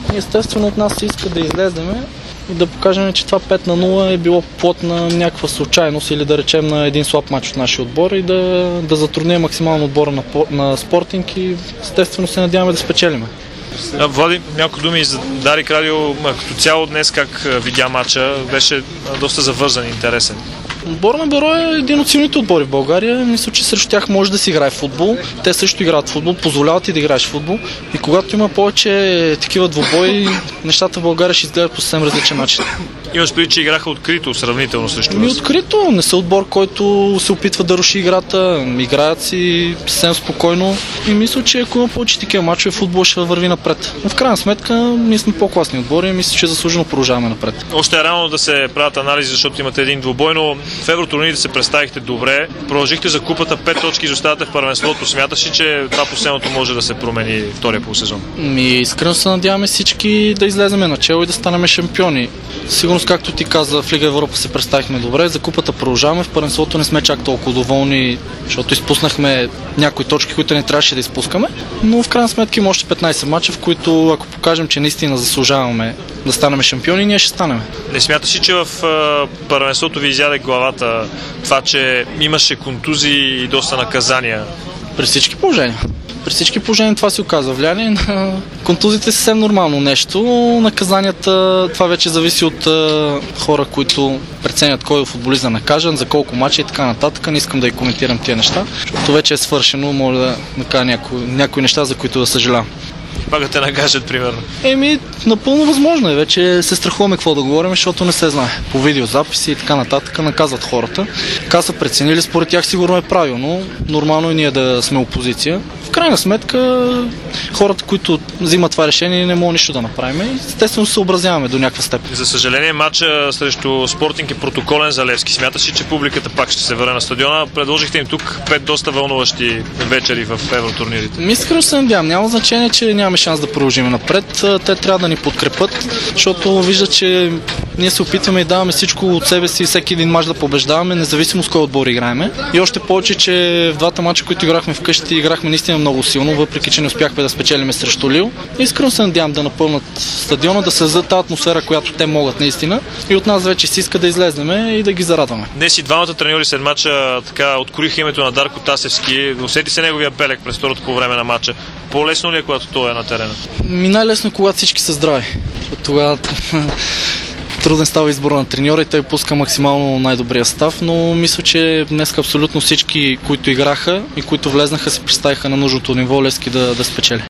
Естествено от нас се иска да излеземе и да покажем, че това 5-0 е било плод на някаква случайност или да речем на един слаб мач от нашия отбор и да затрудним максимално отбора на Спортинг и естествено се надяваме да спечелиме. Влади, няколко думи за Дарик Радио. Като цяло днес как видя матча? Беше доста завързан и интересен. Отбор на Беро е един от силните отбори в България. Мисля, че срещу тях може да си играе в футбол. Те също играят в футбол, позволяват ти да играеш в футбол. И когато има повече такива двубои, нещата в България ще изгледат по съвсем различен начин. Имаш преди, че играха открито сравнително срещу вас? Открито. Не са отбор, който се опитва да руши играта. Играят си съвсем спокойно. И мисля, че ако има повече такива мачове, футбол ще върви напред. Но в крайна сметка ние сме по-класни отбори и мисля, че заслужено продължаваме напред. Още е рано да се правят анализи, защото имате един двубой, но в евротурнирите се представихте добре. Продължихте за купата, 5 точки изоставате в първенството. Смяташ ли, че това последното може да се промени втория полусезон? Искрено се надяваме всички да излеземе начело и да станем шампиони. Сигурно, както ти каза, в Лига Европа се представихме добре, за купата продължаваме, в първенството не сме чак толкова доволни, защото изпуснахме някои точки, които не трябваше да изпускаме, но в крайна сметка има още 15 мача, в които ако покажем, че наистина заслужаваме да станем шампиони, ние ще станем. Не смяташ ли, че в първенството ви изяде главата това, че имаше контузии и доста наказания? При всички положения. При всички положения това се оказва влияние на контузите, съвсем нормално нещо. Наказанията, това вече зависи от хора, които преценят кой е футболист да накажен, за колко мача и така нататък. Не искам да и коментирам тия неща, защото вече е свършено, може да накажа някои неща, за които да съжалявам. Пак да те накажат, примерно. Напълно възможно е. Вече се страхуваме какво да говорим, защото не се знае. По видеозаписи и така нататък наказват хората. Така са преценили, според тях сигурно е правилно. Нормално е ние да сме опозиция. В крайна сметка, хората, които взимат това решение, не могат нищо да направим. Естествено се съобразяваме до някаква степен. За съжаление, матча срещу Спортинг е протоколен за Левски. Смяташ ли, че публиката пак ще се върне на стадиона? Предложихте им тук 5 доста вълнуващи вечери в евротурнирите. Искрено се надявам. Няма значение, че нямаме шанс да продължим напред. Те трябва да ни подкрепят, защото виждат, че ние се опитваме и даваме всичко от себе си, всеки един мач да побеждаваме, независимо с кой отбор играеме. И още повече, че в двата мача, които играхме вкъщи, играхме наистина много силно, въпреки че не успяхме да спечелиме срещу Лил. Искрено се надявам да напълнат стадиона, да създадат тази атмосфера, която те могат наистина. И от нас вече си иска да излезнем и да ги зарадваме. Днес и двамата треньори след мача откроиха името на Дарко Тасевски. Усети се неговия белег през второто по време на мача. По-лесно ли е, когато той е на терена? Най-лесно е, когато всички са здрави. Тогава труден става избор на треньора и той пуска максимално най-добрия състав, но мисля, че днес абсолютно всички, които играха и които влезнаха, се представиха на нужното ниво Левски да спечели.